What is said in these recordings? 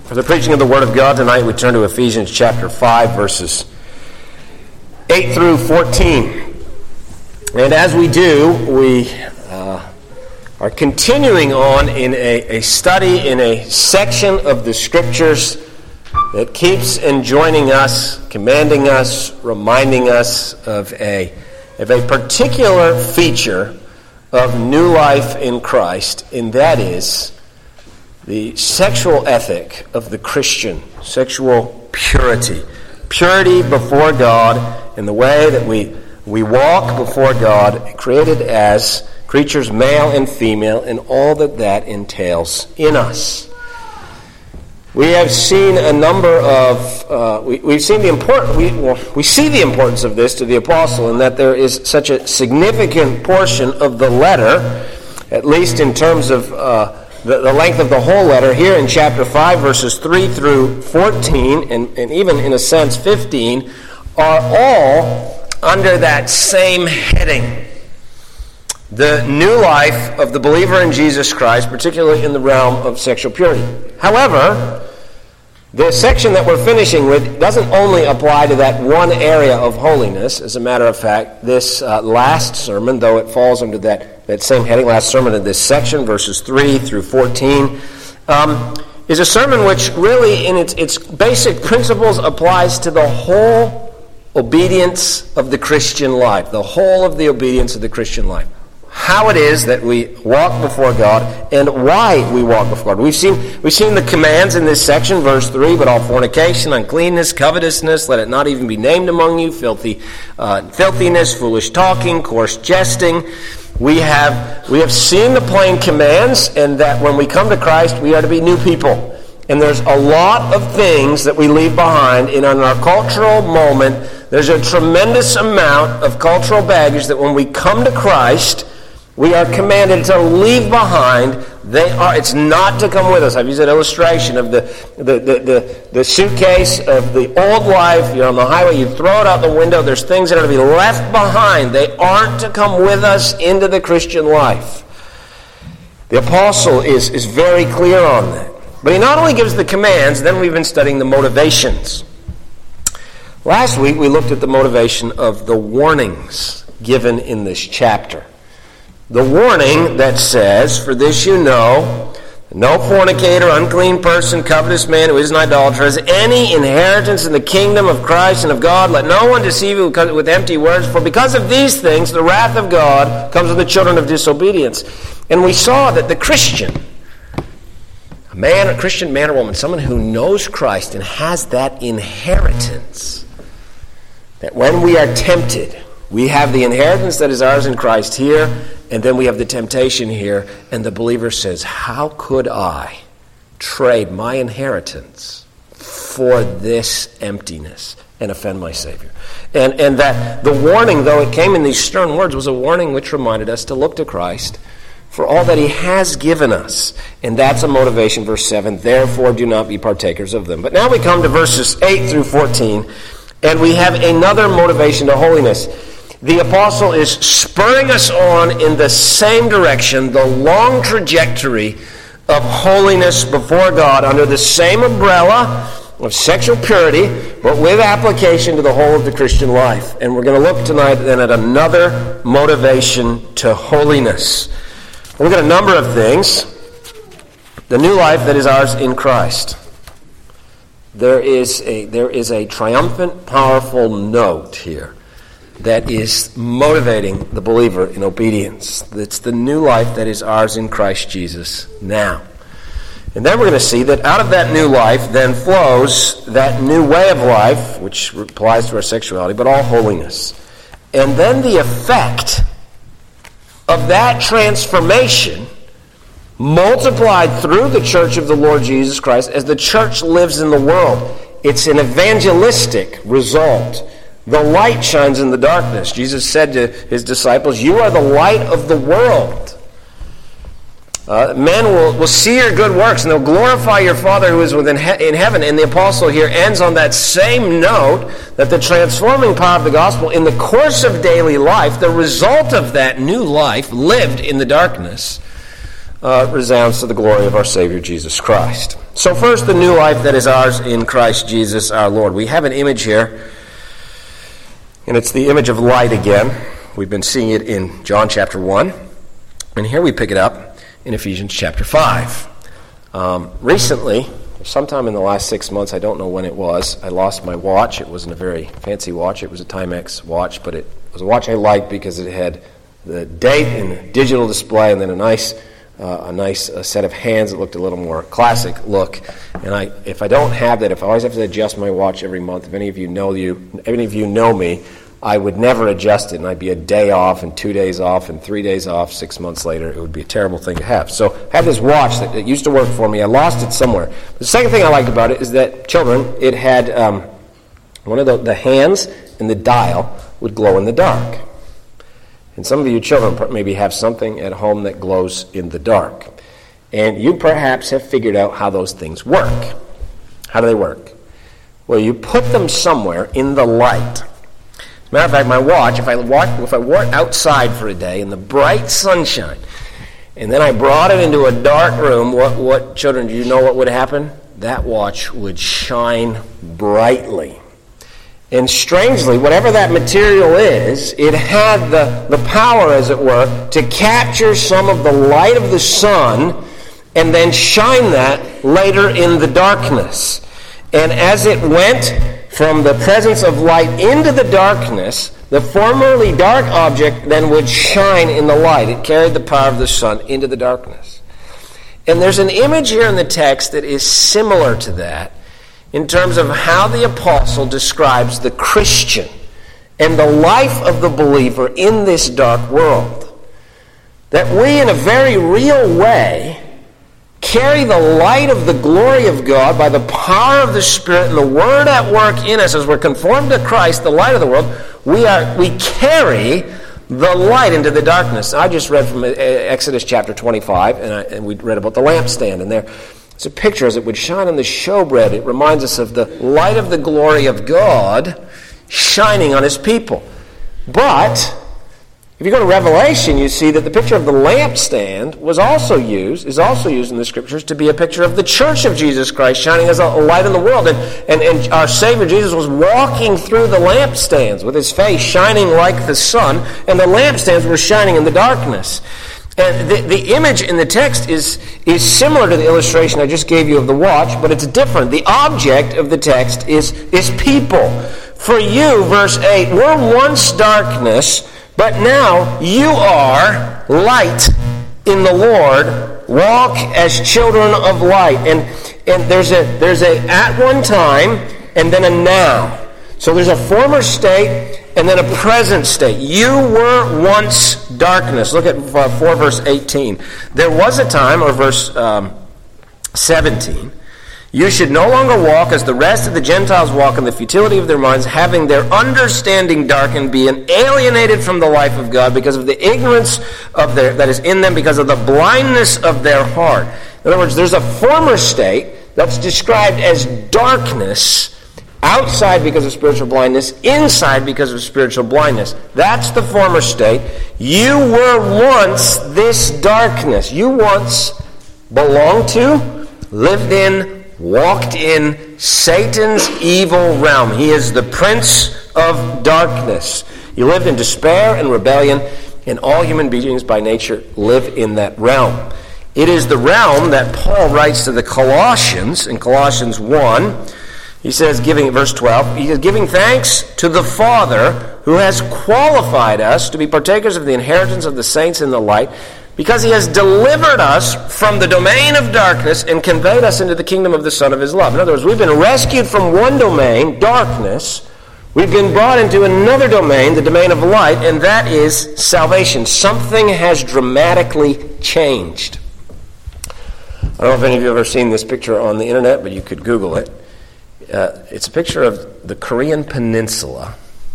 For the preaching of the Word of God tonight, we turn to Ephesians chapter 5, verses 8 through 14. And as we do, we are continuing on in a study in a section of the Scriptures that keeps enjoining us, commanding us, reminding us of a particular feature of new life in Christ, and that is the sexual ethic of the Christian, sexual purity. Purity before God in the way that we walk before God, created as creatures male and female, and all that entails in us. We have seen a number of, we see the importance of this to the apostle, in that there is such a significant portion of the letter, at least in terms of the length of the whole letter, here in chapter 5, verses 3 through 14, and even in a sense 15, are all under that same heading. The new life of the believer in Jesus Christ, particularly in the realm of sexual purity. However, the section that we're finishing with doesn't only apply to that one area of holiness. As a matter of fact, this last sermon, though it falls under that same heading, last sermon in this section, verses 3 through 14, is a sermon which really, in its basic principles, applies to the whole obedience of the Christian life, the whole of the obedience of the Christian life. How it is that we walk before God and why we walk before God. We've seen the commands in this section, verse 3, but all fornication, uncleanness, covetousness, let it not even be named among you, filthiness, foolish talking, coarse jesting. We have seen the plain commands, and that when we come to Christ, we are to be new people. And there's a lot of things that we leave behind in our cultural moment. There's a tremendous amount of cultural baggage that when we come to Christ, we are commanded to leave behind. It's not to come with us. I've used an illustration of the suitcase of the old life. You're on the highway, you throw it out the window. There's things that are to be left behind. They aren't to come with us into the Christian life. The apostle is very clear on that. But he not only gives the commands, then we've been studying the motivations. Last week we looked at the motivation of the warnings given in this chapter. The warning that says, for this you know, no fornicator, unclean person, covetous man who is an idolater has any inheritance in the kingdom of Christ and of God. Let no one deceive you with empty words, for because of these things the wrath of God comes on the children of disobedience. And we saw that the Christian, a Christian man or woman, someone who knows Christ and has that inheritance, that when we are tempted, we have the inheritance that is ours in Christ here, and then we have the temptation here, and the believer says, how could I trade my inheritance for this emptiness and offend my Savior? And that the warning, though it came in these stern words, was a warning which reminded us to look to Christ for all that he has given us. And that's a motivation, verse 7, therefore do not be partakers of them. But now we come to verses 8 through 14, and we have another motivation to holiness. The apostle is spurring us on in the same direction, the long trajectory of holiness before God under the same umbrella of sexual purity, but with application to the whole of the Christian life. And we're going to look tonight then at another motivation to holiness. We'll look at a number of things. The new life that is ours in Christ. There is a triumphant, powerful note here that is motivating the believer in obedience. It's the new life that is ours in Christ Jesus now. And then we're going to see that out of that new life then flows that new way of life, which applies to our sexuality, but all holiness. And then the effect of that transformation multiplied through the church of the Lord Jesus Christ as the church lives in the world. It's an evangelistic result. The light shines in the darkness. Jesus said to his disciples, you are the light of the world. Men will see your good works and they'll glorify your Father who is in heaven. And the apostle here ends on that same note, that the transforming power of the gospel in the course of daily life, the result of that new life lived in the darkness, resounds to the glory of our Savior Jesus Christ. So first, the new life that is ours in Christ Jesus our Lord. We have an image here, and it's the image of light again. We've been seeing it in John chapter 1, and here we pick it up in Ephesians chapter 5. Recently, sometime in the last 6 months, I don't know when it was, I lost my watch. It wasn't a very fancy watch. It was a Timex watch, but it was a watch I liked because it had the date and the digital display, and then a nice set of hands that looked a little more classic look. And if I don't have that, if I always have to adjust my watch every month, if any of you know me, I would never adjust it, and I'd be a day off and 2 days off and 3 days off 6 months later. It would be a terrible thing to have. So I have this watch that it used to work for me. I lost it somewhere. The second thing I liked about it is that it had one of the hands and the dial would glow in the dark. And some of you children maybe have something at home that glows in the dark. And you perhaps have figured out how those things work. How do they work? Well, you put them somewhere in the light. As a matter of fact, my watch, if I wore it outside for a day in the bright sunshine, and then I brought it into a dark room, what children, do you know what would happen? That watch would shine brightly. And strangely, whatever that material is, it had the power, as it were, to capture some of the light of the sun and then shine that later in the darkness. And as it went from the presence of light into the darkness, the formerly dark object then would shine in the light. It carried the power of the sun into the darkness. And there's an image here in the text that is similar to that in terms of how the apostle describes the Christian and the life of the believer in this dark world. That we, in a very real way, carry the light of the glory of God by the power of the Spirit and the Word at work in us as we're conformed to Christ, the light of the world. We carry the light into the darkness. I just read from Exodus chapter 25, and we read about the lampstand, and it's a picture as it would shine on the showbread. It reminds us of the light of the glory of God shining on His people. But if you go to Revelation, you see that the picture of the lampstand is also used in the Scriptures to be a picture of the church of Jesus Christ shining as a light in the world. And our Savior Jesus was walking through the lampstands with His face shining like the sun, and the lampstands were shining in the darkness. And the image in the text is similar to the illustration I just gave you of the watch, but it's different. The object of the text is people. For you, verse 8, were once darkness, but now you are light in the Lord. Walk as children of light. And there's a at one time and then a now. So there's a former state and then a present state. You were once darkness. Look at 4 verse 18. There was a time, or verse 17, you should no longer walk as the rest of the Gentiles walk in the futility of their minds, having their understanding darkened, being alienated from the life of God because of the ignorance that is in them, because of the blindness of their heart. In other words, there's a former state that's described as darkness, outside because of spiritual blindness, inside because of spiritual blindness. That's the former state. You were once this darkness. You once belonged to, lived in, walked in Satan's evil realm. He is the prince of darkness. You lived in despair and rebellion, and all human beings by nature live in that realm. It is the realm that Paul writes to the Colossians in Colossians 1. He says, verse 12, he is giving thanks to the Father who has qualified us to be partakers of the inheritance of the saints in the light, because He has delivered us from the domain of darkness and conveyed us into the kingdom of the Son of His love. In other words, we've been rescued from one domain, darkness. We've been brought into another domain, the domain of light, and that is salvation. Something has dramatically changed. I don't know if any of you have ever seen this picture on the internet, but you could Google it. It's a picture of the Korean Peninsula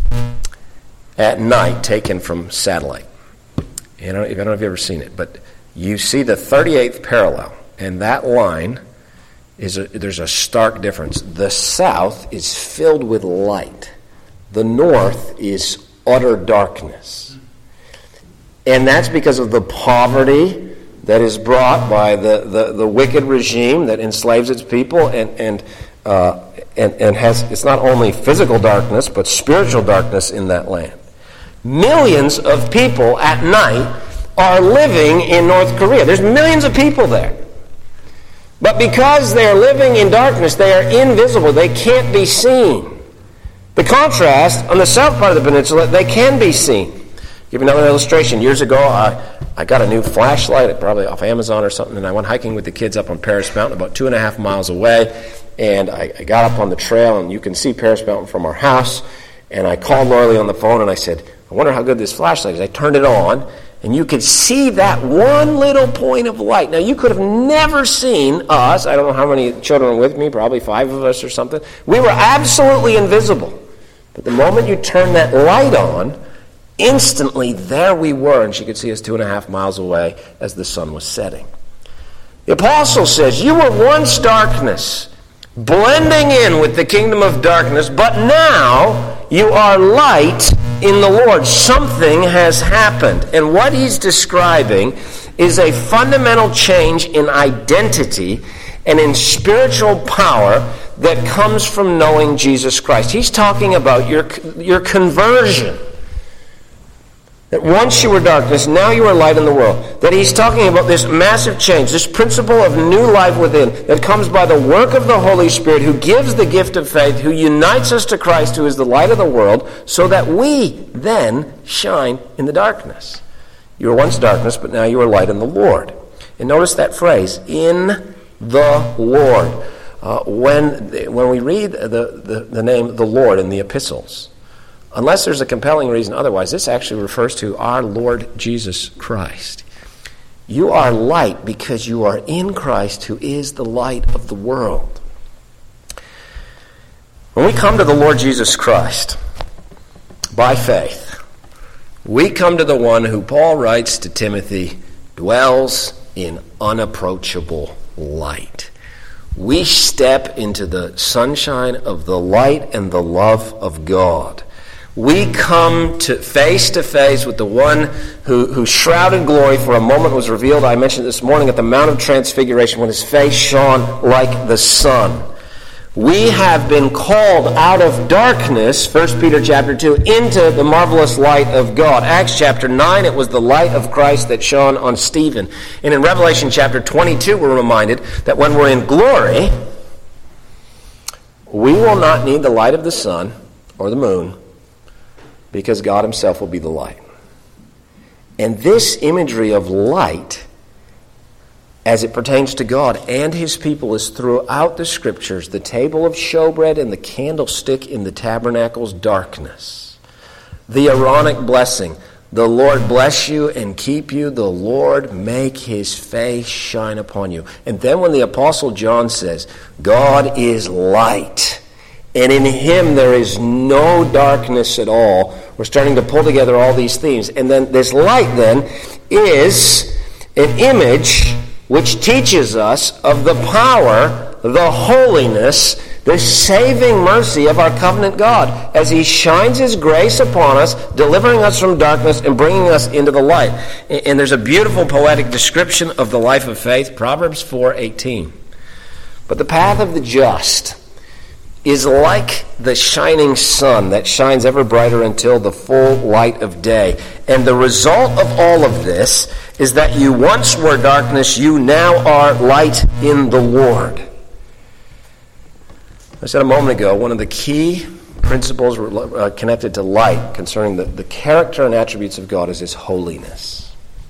at night taken from satellite. I don't know if you've ever seen it, but you see the 38th parallel, and that line, there's a stark difference. The south is filled with light. The north is utter darkness. And that's because of the poverty, that is brought by the wicked regime that enslaves its people and has, it's not only physical darkness, but spiritual darkness in that land. Millions of people at night are living in North Korea. There's millions of people there. But because they are living in darkness, they are invisible. They can't be seen. The contrast, on the south part of the peninsula, they can be seen. Give you another illustration. Years ago, I got a new flashlight, probably off Amazon or something, and I went hiking with the kids up on Paris Mountain, about 2.5 miles away. And I got up on the trail, and you can see Paris Mountain from our house. And I called Lorelei on the phone, and I said, I wonder how good this flashlight is. I turned it on, and you could see that one little point of light. Now, you could have never seen us. I don't know how many children were with me, probably 5 of us or something. We were absolutely invisible. But the moment you turn that light on, instantly there we were, and she could see us 2.5 miles away as the sun was setting. The apostle says, you were once darkness, blending in with the kingdom of darkness, but now you are light in the Lord. Something has happened. And what he's describing is a fundamental change in identity and in spiritual power that comes from knowing Jesus Christ. He's talking about your conversion. That once you were darkness, now you are light in the world. That he's talking about this massive change, this principle of new life within that comes by the work of the Holy Spirit who gives the gift of faith, who unites us to Christ, who is the light of the world, so that we then shine in the darkness. You were once darkness, but now you are light in the Lord. And notice that phrase, in the Lord. When we read the name the Lord in the epistles, unless there's a compelling reason otherwise, this actually refers to our Lord Jesus Christ. You are light because you are in Christ, who is the light of the world. When we come to the Lord Jesus Christ by faith, we come to the one who Paul writes to Timothy, dwells in unapproachable light. We step into the sunshine of the light and the love of God. We come to face with the one whose shrouded glory for a moment was revealed, I mentioned this morning, at the Mount of Transfiguration when his face shone like the sun. We have been called out of darkness, 1 Peter chapter 2, into the marvelous light of God. Acts chapter 9, it was the light of Christ that shone on Stephen. And in Revelation chapter 22, we're reminded that when we're in glory, we will not need the light of the sun or the moon, because God himself will be the light. And this imagery of light, as it pertains to God and his people, is throughout the Scriptures. The table of showbread and the candlestick in the tabernacle's darkness. The Aaronic blessing, the Lord bless you and keep you, the Lord make his face shine upon you. And then when the Apostle John says, God is light, and in him there is no darkness at all. We're starting to pull together all these themes. And then this light then is an image which teaches us of the power, the holiness, the saving mercy of our covenant God as he shines his grace upon us, delivering us from darkness and bringing us into the light. And there's a beautiful poetic description of the life of faith, Proverbs 4:18. But the path of the just is like the shining sun that shines ever brighter until the full light of day. And the result of all of this is that you once were darkness, you now are light in the Lord. I said a moment ago, one of the key principles connected to light concerning the character and attributes of God is his holiness.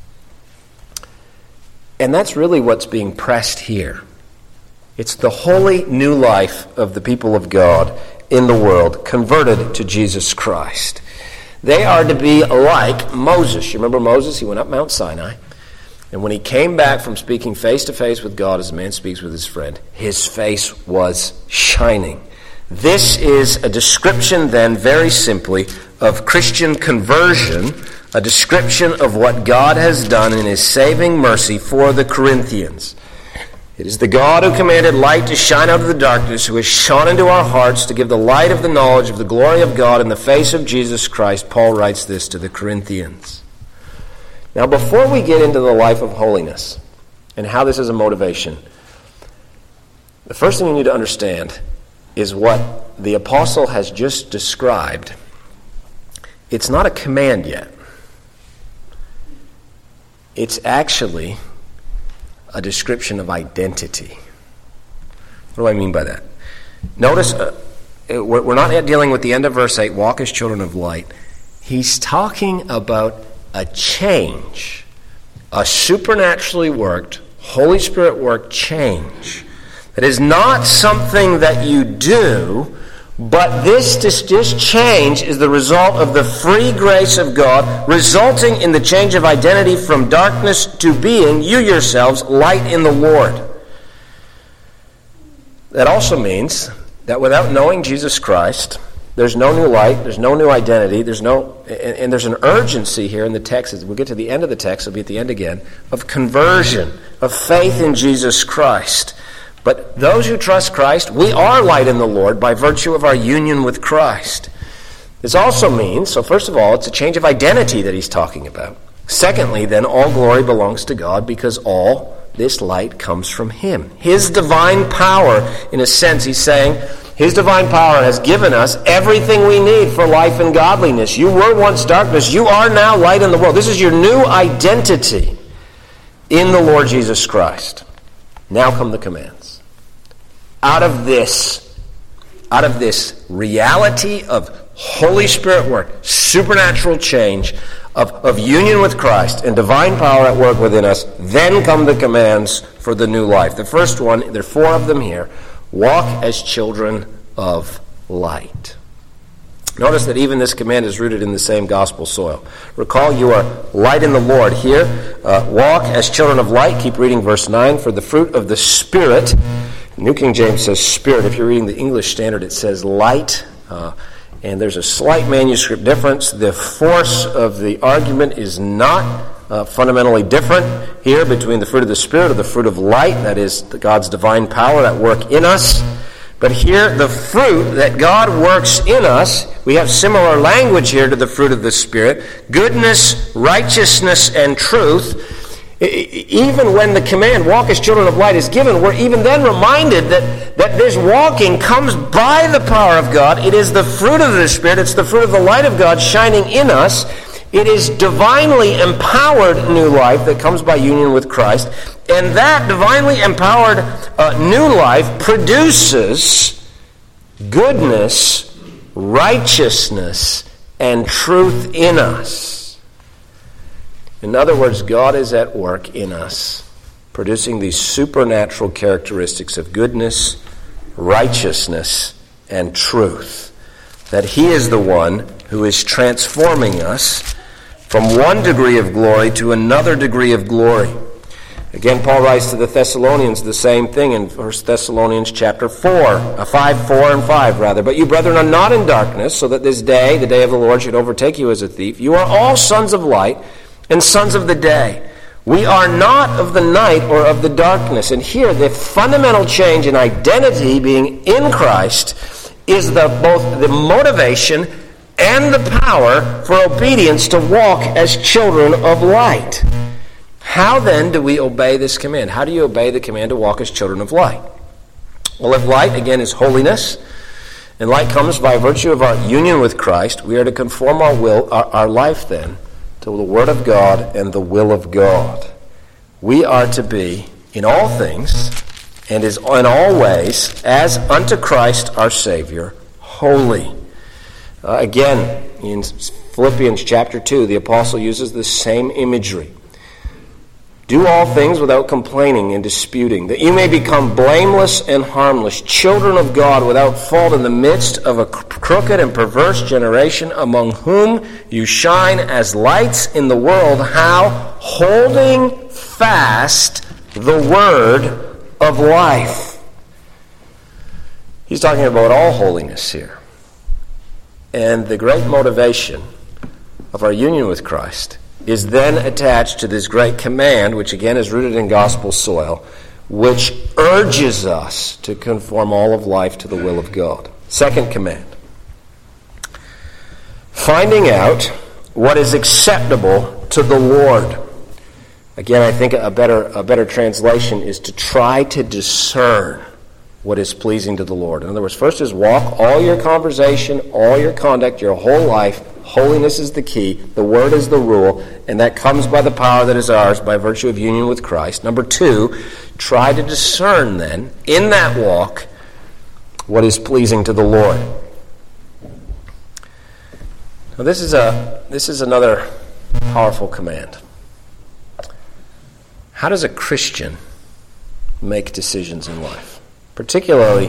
And that's really what's being pressed here. It's the holy new life of the people of God in the world, converted to Jesus Christ. They are to be like Moses. You remember Moses? He went up Mount Sinai. And when he came back from speaking face to face with God as a man speaks with his friend, his face was shining. This is a description then, very simply, of Christian conversion, a description of what God has done in his saving mercy for the Corinthians. It is the God who commanded light to shine out of the darkness, who has shone into our hearts to give the light of the knowledge of the glory of God in the face of Jesus Christ. Paul writes this to the Corinthians. Now, before we get into the life of holiness, and how this is a motivation, the first thing you need to understand is what the apostle has just described. It's not a command yet. It's actually a description of identity. What do I mean by that? Notice, we're not yet dealing with the end of verse 8, walk as children of light. He's talking about a change, a supernaturally worked, Holy Spirit worked change. That is not something that you do, but this change is the result of the free grace of God, resulting in the change of identity from darkness to being, you yourselves, light in the Lord. That also means that without knowing Jesus Christ, there's no new light, there's no new identity, there's an urgency here in the text, as we'll get to the end of the text, it'll be at the end again, of conversion, of faith in Jesus Christ. But those who trust Christ, we are light in the Lord by virtue of our union with Christ. This also means, so first of all, it's a change of identity that he's talking about. Secondly, then, all glory belongs to God because all this light comes from him. His divine power, in a sense, he's saying, his divine power has given us everything we need for life and godliness. You were once darkness. You are now light in the world. This is your new identity in the Lord Jesus Christ. Now come the commands. Out of this reality of Holy Spirit work, supernatural change, of union with Christ and divine power at work within us, then come the commands for the new life. The first one, there are 4 of them here. Walk as children of light. Notice that even this command is rooted in the same gospel soil. Recall, you are light in the Lord. Here, walk as children of light. Keep reading verse 9. For the fruit of the Spirit, New King James says Spirit. If you're reading the English Standard, it says light. And there's a slight manuscript difference. The force of the argument is not fundamentally different here between the fruit of the Spirit or the fruit of light, that is God's divine power at work in us. But here, the fruit that God works in us, we have similar language here to the fruit of the Spirit, goodness, righteousness, and truth. Even when the command, walk as children of light, is given, we're even then reminded that this walking comes by the power of God. It is the fruit of the Spirit. It's the fruit of the light of God shining in us. It is divinely empowered new life that comes by union with Christ. And that divinely empowered new life produces goodness, righteousness, and truth in us. In other words, God is at work in us, producing these supernatural characteristics of goodness, righteousness, and truth. That he is the one who is transforming us from one degree of glory to another degree of glory. Again, Paul writes to the Thessalonians the same thing in 1 Thessalonians chapter 5, 4 and 5 rather. But you, brethren, are not in darkness, so that this day, the day of the Lord, should overtake you as a thief. You are all sons of light and sons of the day. We are not of the night or of the darkness. And here, the fundamental change in identity being in Christ is both the motivation and the power for obedience to walk as children of light. How then do we obey this command? How do you obey the command to walk as children of light? Well, if light, again, is holiness, and light comes by virtue of our union with Christ, we are to conform our life then to the Word of God and the will of God. We are to be, in all things, and in all ways, as unto Christ our Savior, holy. Again, in Philippians chapter 2, the apostle uses the same imagery. Do all things without complaining and disputing, that you may become blameless and harmless, children of God without fault in the midst of a crooked and perverse generation, among whom you shine as lights in the world. How? Holding fast the word of life. He's talking about all holiness here. And the great motivation of our union with Christ is then attached to this great command, which again is rooted in gospel soil, which urges us to conform all of life to the will of God. Second command, finding out what is acceptable to the Lord. Again, I think a better translation is to try to discern what is pleasing to the Lord. In other words, first is walk all your conversation, all your conduct, your whole life. Holiness is the key. The Word is the rule, and that comes by the power that is ours by virtue of union with Christ. Number two, try to discern then, in that walk, what is pleasing to the Lord. Now, this is another powerful command. How does a Christian make decisions in life? Particularly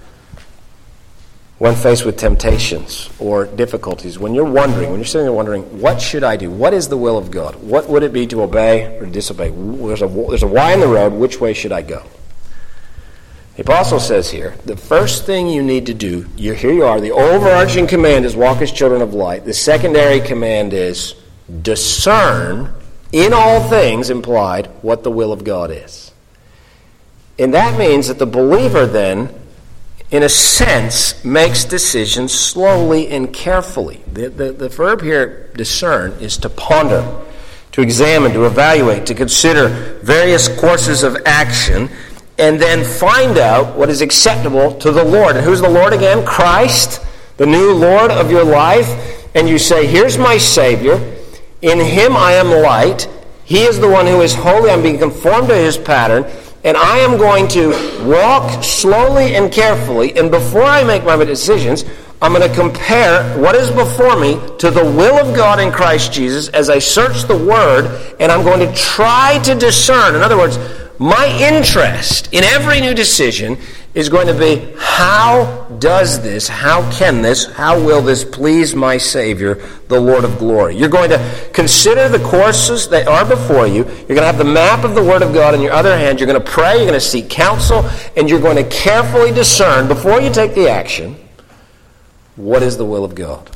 when faced with temptations or difficulties, when you're sitting there wondering, what should I do? What is the will of God? What would it be to obey or disobey? There's a Y in the road. Which way should I go? The apostle says here, the first thing you need to do, here you are, the overarching command is walk as children of light. The secondary command is discern in all things, implied, what the will of God is. And that means that the believer then, in a sense, makes decisions slowly and carefully. The verb here, discern, is to ponder, to examine, to evaluate, to consider various courses of action, and then find out what is acceptable to the Lord. And who's the Lord again? Christ, the new Lord of your life. And you say, here's my Savior. In Him I am light. He is the one who is holy. I'm being conformed to His pattern. And I am going to walk slowly and carefully, and before I make my decisions, I'm going to compare what is before me to the will of God in Christ Jesus as I search the Word, and I'm going to try to discern. In other words, my interest in every new decision is going to be, how will this please my Savior, the Lord of glory? You're going to consider the courses that are before you. You're going to have the map of the Word of God in your other hand. You're going to pray, you're going to seek counsel, and you're going to carefully discern, before you take the action, what is the will of God.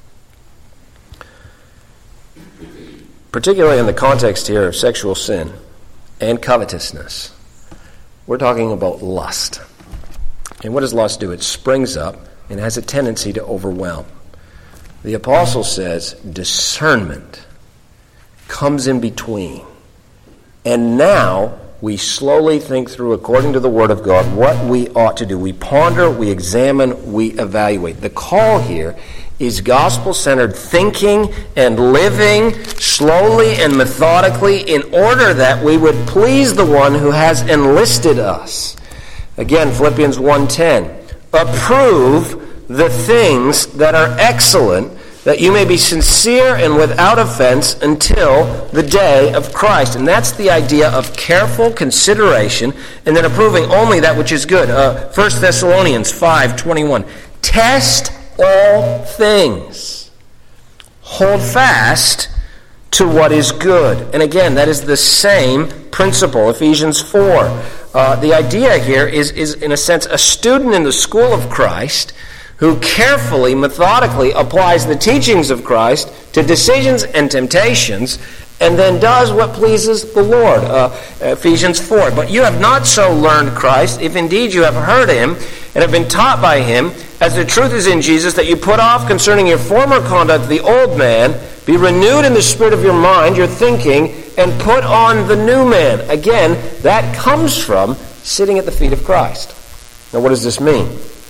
Particularly in the context here of sexual sin and covetousness, we're talking about lust. And what does lust do? It springs up and has a tendency to overwhelm. The apostle says discernment comes in between. And now we slowly think through, according to the Word of God, what we ought to do. We ponder, we examine, we evaluate. The call here is gospel-centered thinking and living slowly and methodically in order that we would please the one who has enlisted us. Again, Philippians 1:10, approve the things that are excellent, that you may be sincere and without offense until the day of Christ. And that's the idea of careful consideration and then approving only that which is good. 1 Thessalonians 5:21, test all things. Hold fast to what is good. And again, that is the same principle. Ephesians 4. The idea here is, in a sense, a student in the school of Christ who carefully, methodically applies the teachings of Christ to decisions and temptations, and then does what pleases the Lord. Ephesians 4. But you have not so learned Christ, if indeed you have heard Him and have been taught by Him, as the truth is in Jesus, that you put off concerning your former conduct the old man, be renewed in the spirit of your mind, your thinking, and put on the new man. Again, that comes from sitting at the feet of Christ. Now, what does this mean?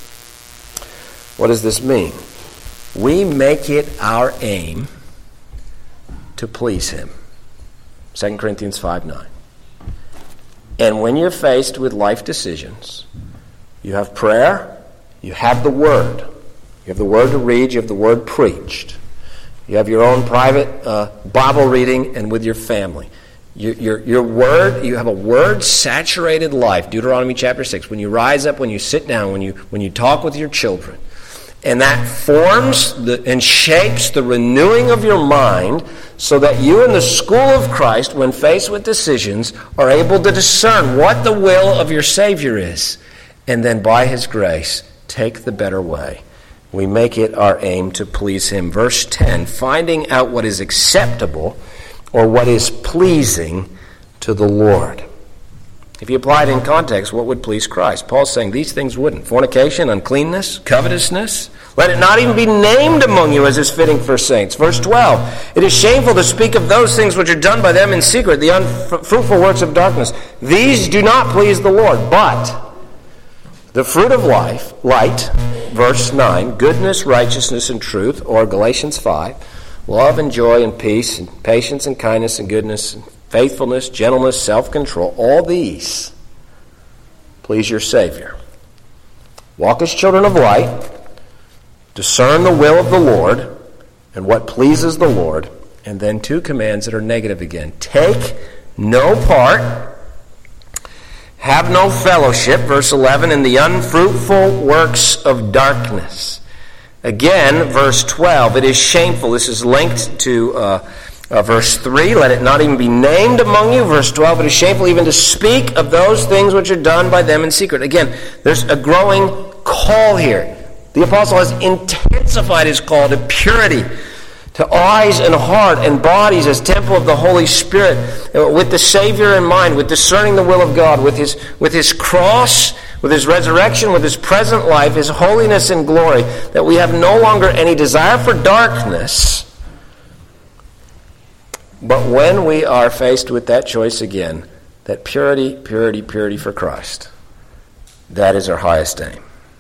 What does this mean? We make it our aim to please Him. 2 Corinthians 5:9. And when you're faced with life decisions, you have prayer, you have the Word. You have the Word to read, you have the Word preached. You have your own private Bible reading and with your family. Your word, you have a word-saturated life. Deuteronomy chapter 6. When you rise up, when you sit down, when you talk with your children. And that forms and shapes the renewing of your mind so that you in the school of Christ, when faced with decisions, are able to discern what the will of your Savior is. And then by His grace, take the better way. We make it our aim to please Him. Verse 10, finding out what is acceptable or what is pleasing to the Lord. If you apply it in context, what would please Christ? Paul's saying these things wouldn't. Fornication, uncleanness, covetousness. Let it not even be named among you as is fitting for saints. Verse 12, it is shameful to speak of those things which are done by them in secret, the unfruitful works of darkness. These do not please the Lord, but the fruit of light, verse 9, goodness, righteousness, and truth, or Galatians 5, love and joy and peace and patience and kindness and goodness and faithfulness, gentleness, self-control, all these please your Savior. Walk as children of light, discern the will of the Lord and what pleases the Lord, and then two commands that are negative again. Take no part, have no fellowship, verse 11, in the unfruitful works of darkness. Again, verse 12, it is shameful. This is linked to verse 3, let it not even be named among you. Verse 12, it is shameful even to speak of those things which are done by them in secret. Again, there's a growing call here. The apostle has intensified his call to purity, to eyes and heart and bodies as temple of the Holy Spirit, with the Savior in mind, with discerning the will of God, with his cross, with his resurrection, with his present life, his holiness and glory, that we have no longer any desire for darkness. But when we are faced with that choice again, that purity, purity, purity for Christ, that is our highest aim.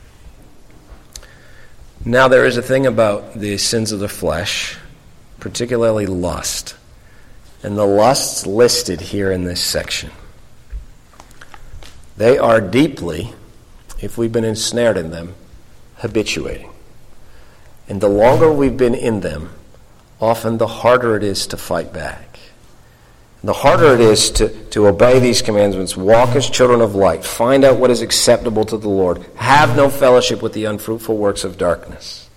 Now there is a thing about the sins of the flesh, particularly lust, and the lusts listed here in this section. They are deeply, if we've been ensnared in them, habituating. And the longer we've been in them, often the harder it is to fight back. The harder it is to obey these commandments. Walk as children of light. Find out what is acceptable to the Lord. Have no fellowship with the unfruitful works of darkness.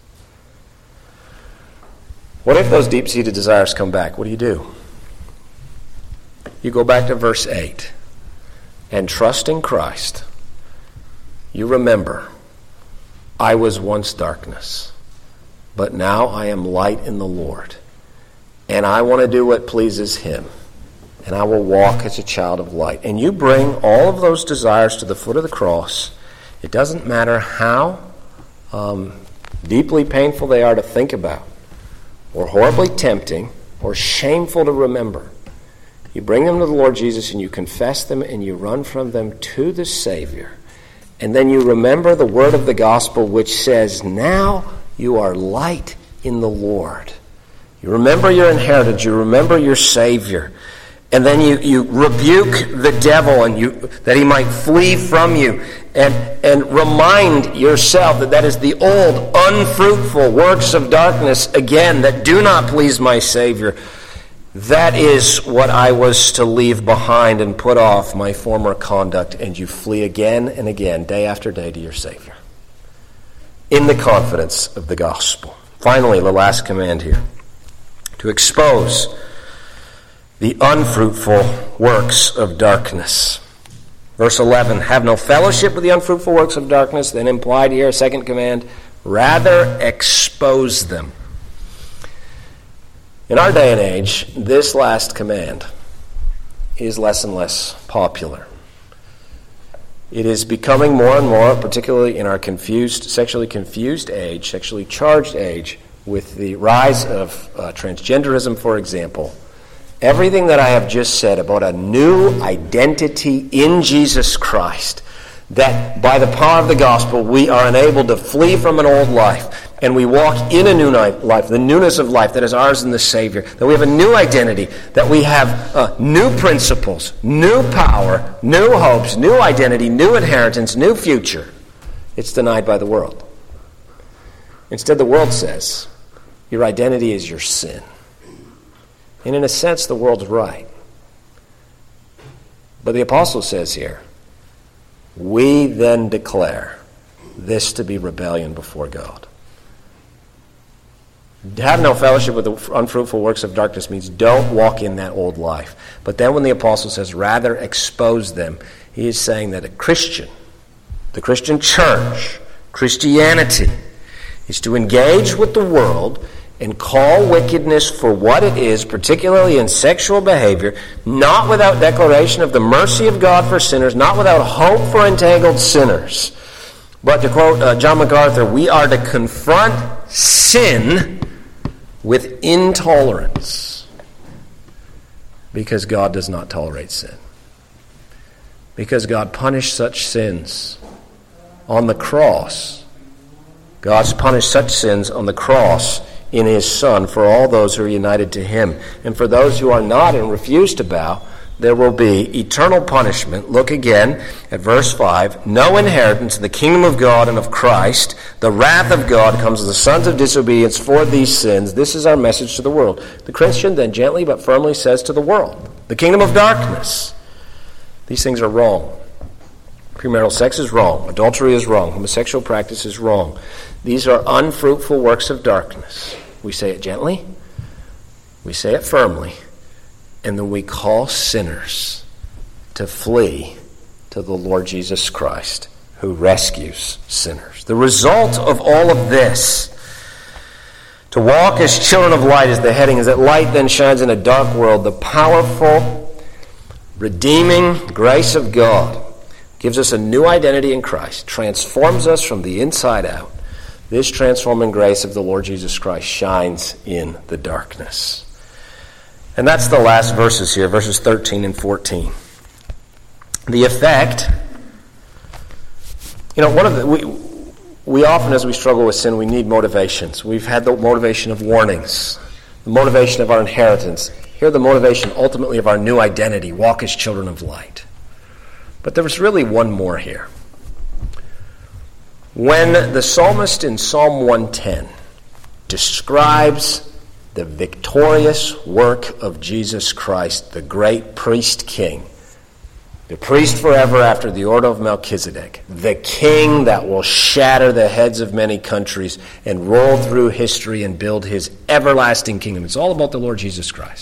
What if those deep-seated desires come back? What do? You go back to verse 8. And trust in Christ. You remember, I was once darkness, but now I am light in the Lord. And I want to do what pleases Him. And I will walk as a child of light. And you bring all of those desires to the foot of the cross. It doesn't matter how deeply painful they are to think about, or horribly tempting, or shameful to remember. You bring them to the Lord Jesus and you confess them and you run from them to the Savior. And then you remember the word of the gospel which says, now you are light in the Lord. You remember your inheritance. You remember your Savior. And then you rebuke the devil and that he might flee from you. And remind yourself that is the old, unfruitful works of darkness, again, that do not please my Savior. That is what I was to leave behind and put off, my former conduct. And you flee again and again, day after day, to your Savior, in the confidence of the gospel. Finally, the last command here, to expose the unfruitful works of darkness. Verse 11, have no fellowship with the unfruitful works of darkness. Then implied here, second command, rather expose them. In our day and age, this last command is less and less popular. It is becoming more and more, particularly in our sexually confused age, sexually charged age, with the rise of transgenderism, for example. Everything that I have just said about a new identity in Jesus Christ, that by the power of the gospel we are enabled to flee from an old life and we walk in a new life, the newness of life that is ours in the Savior, that we have a new identity, that we have new principles, new power, new hopes, new identity, new inheritance, new future. It's denied by the world. Instead, the world says, your identity is your sin. And in a sense, the world's right. But the apostle says here, we then declare this to be rebellion before God. Have no fellowship with the unfruitful works of darkness means don't walk in that old life. But then when the apostle says rather expose them, he is saying that a Christian, the Christian church, Christianity, is to engage with the world and call wickedness for what it is, particularly in sexual behavior, not without declaration of the mercy of God for sinners, not without hope for entangled sinners. But to quote John MacArthur, we are to confront sin with intolerance because God does not tolerate sin. Because God punished such sins on the cross. God's punished such sins on the cross in his Son for all those who are united to him. And for those who are not and refuse to bow, there will be eternal punishment. Look again at verse 5. No inheritance in the kingdom of God and of Christ. The wrath of God comes to the sons of disobedience for these sins. This is our message to the world. The Christian then gently but firmly says to the world, the kingdom of darkness, these things are wrong. Premarital sex is wrong. Adultery is wrong. Homosexual practice is wrong. These are unfruitful works of darkness. We say it gently. We say it firmly. And then we call sinners to flee to the Lord Jesus Christ, who rescues sinners. The result of all of this, to walk as children of light, is the heading, is that light then shines in a dark world. The powerful, redeeming grace of God gives us a new identity in Christ, transforms us from the inside out. This transforming grace of the Lord Jesus Christ shines in the darkness. And that's the last verses here, verses 13 and 14. The effect, we often, as we struggle with sin, we need motivations. We've had the motivation of warnings, the motivation of our inheritance. Here, the motivation ultimately of our new identity, walk as children of light. But there's really one more here. When the psalmist in Psalm 110 describes the victorious work of Jesus Christ, the great priest king, the priest forever after the order of Melchizedek, the king that will shatter the heads of many countries and roll through history and build his everlasting kingdom. It's all about the Lord Jesus Christ.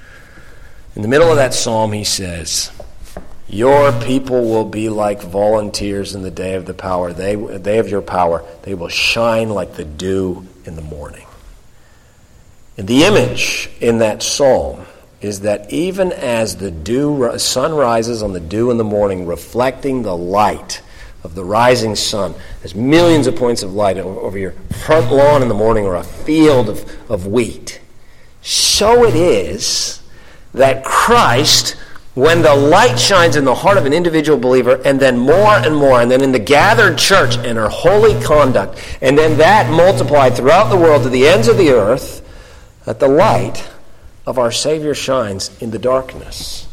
In the middle of that psalm, he says, your people will be like volunteers in the day of the power. The day of your power, they will shine like the dew in the morning. And the image in that psalm is that even as the sun rises on the dew in the morning, reflecting the light of the rising sun, there's millions of points of light over your front lawn in the morning or a field of wheat. So it is that Christ, when the light shines in the heart of an individual believer, and then more and more, and then in the gathered church and her holy conduct, and then that multiplied throughout the world to the ends of the earth, that the light of our Savior shines in the darkness.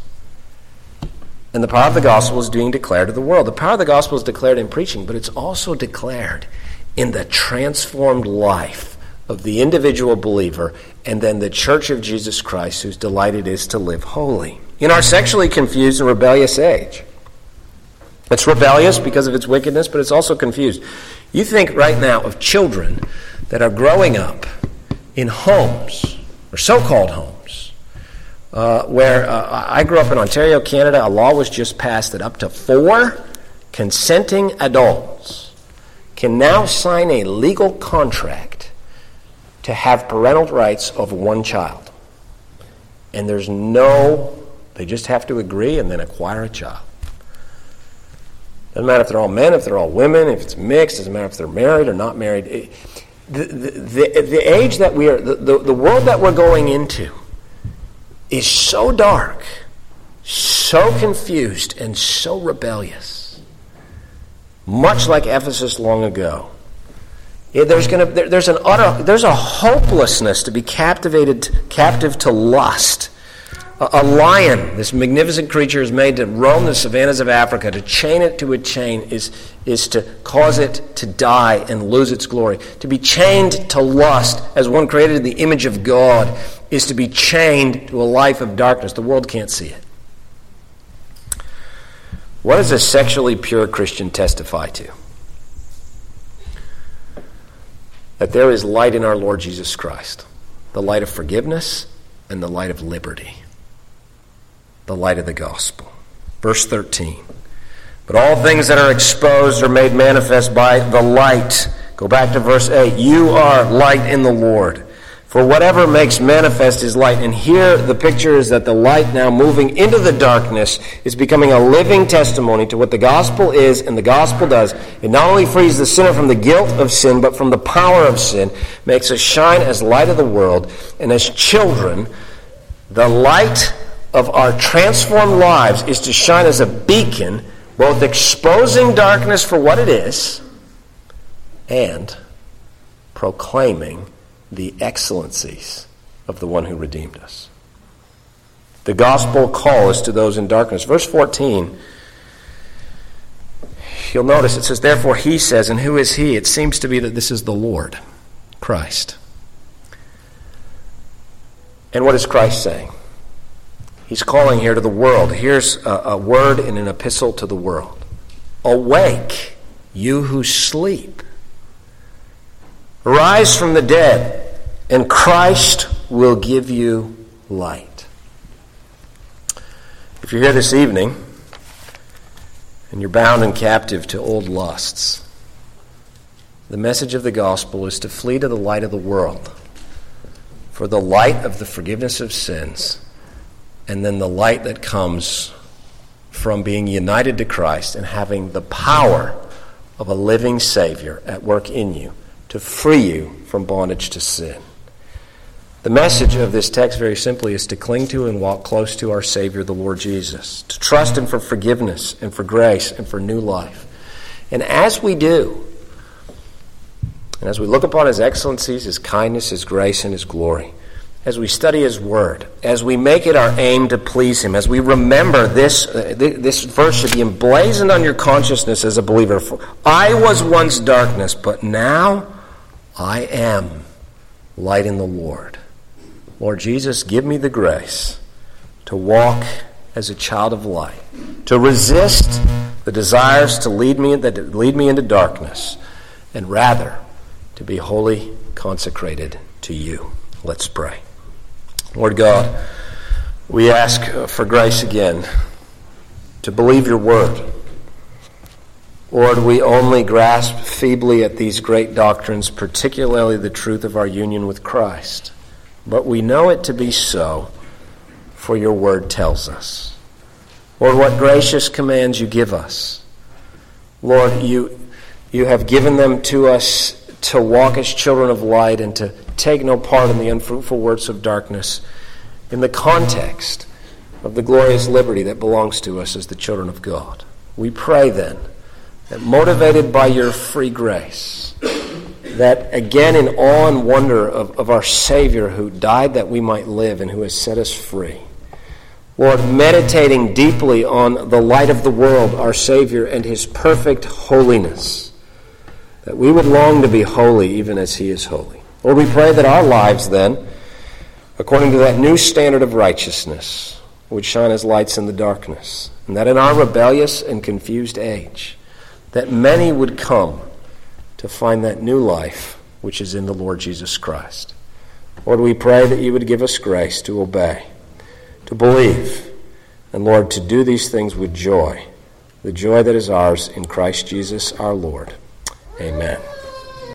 And the power of the gospel is being declared to the world. The power of the gospel is declared in preaching, but it's also declared in the transformed life of the individual believer and then the church of Jesus Christ, whose delight it is to live holy. In our sexually confused and rebellious age, it's rebellious because of its wickedness, but it's also confused. You think right now of children that are growing up in homes, or so-called homes, where I grew up in Ontario, Canada. A law was just passed that up to 4 consenting adults can now sign a legal contract to have parental rights over one child. And they just have to agree and then acquire a child. Doesn't matter if they're all men, if they're all women, if it's mixed, doesn't matter if they're married or not married. The age that we are, the world that we're going into is so dark, so confused, and so rebellious. Much like Ephesus long ago. There's a hopelessness to be captive to lust. A lion, this magnificent creature, is made to roam the savannas of Africa. To chain it to a chain is to cause it to die and lose its glory. To be chained to lust, as one created in the image of God, is to be chained to a life of darkness. The world can't see it. What does a sexually pure Christian testify to? That there is light in our Lord Jesus Christ, the light of forgiveness and the light of liberty. The light of the gospel. Verse 13. But all things that are exposed are made manifest by the light. Go back to verse 8. You are light in the Lord. For whatever makes manifest his light. And here the picture is that the light now moving into the darkness is becoming a living testimony to what the gospel is and the gospel does. It not only frees the sinner from the guilt of sin, but from the power of sin, makes us shine as light of the world. And as children, the light of our transformed lives is to shine as a beacon, both exposing darkness for what it is and proclaiming the excellencies of the one who redeemed us. The gospel call is to those in darkness. Verse 14, you'll notice it says, therefore he says, and who is he? It seems to be that this is the Lord, Christ. And what is Christ saying? He's calling here to the world. Here's a word in an epistle to the world. Awake, you who sleep. Arise from the dead, and Christ will give you light. If you're here this evening, and you're bound and captive to old lusts, the message of the gospel is to flee to the light of the world, for the light of the forgiveness of sins, and then the light that comes from being united to Christ and having the power of a living Savior at work in you to free you from bondage to sin. The message of this text, very simply, is to cling to and walk close to our Savior, the Lord Jesus, to trust Him for forgiveness and for grace and for new life. And as we do, and as we look upon His excellencies, His kindness, His grace, and His glory, as we study His Word, as we make it our aim to please Him, as we remember this verse should be emblazoned on your consciousness as a believer. For I was once darkness, but now I am light in the Lord. Lord Jesus, give me the grace to walk as a child of light, to resist the desires that lead me into darkness, and rather to be wholly consecrated to you. Let's pray. Lord God, we ask for grace again to believe your word. Lord, we only grasp feebly at these great doctrines, particularly the truth of our union with Christ. But we know it to be so, for your word tells us. Lord, what gracious commands you give us. Lord, you have given them to us to walk as children of light and to take no part in the unfruitful works of darkness in the context of the glorious liberty that belongs to us as the children of God. We pray then that, motivated by your free grace, that again in awe and wonder of our Savior who died that we might live and who has set us free, Lord, meditating deeply on the light of the world, our Savior, and his perfect holiness, that we would long to be holy even as he is holy. Lord, we pray that our lives then, according to that new standard of righteousness, would shine as lights in the darkness, and that in our rebellious and confused age, that many would come to find that new life which is in the Lord Jesus Christ. Lord, we pray that you would give us grace to obey, to believe, and Lord, to do these things with joy, the joy that is ours in Christ Jesus our Lord. Amen.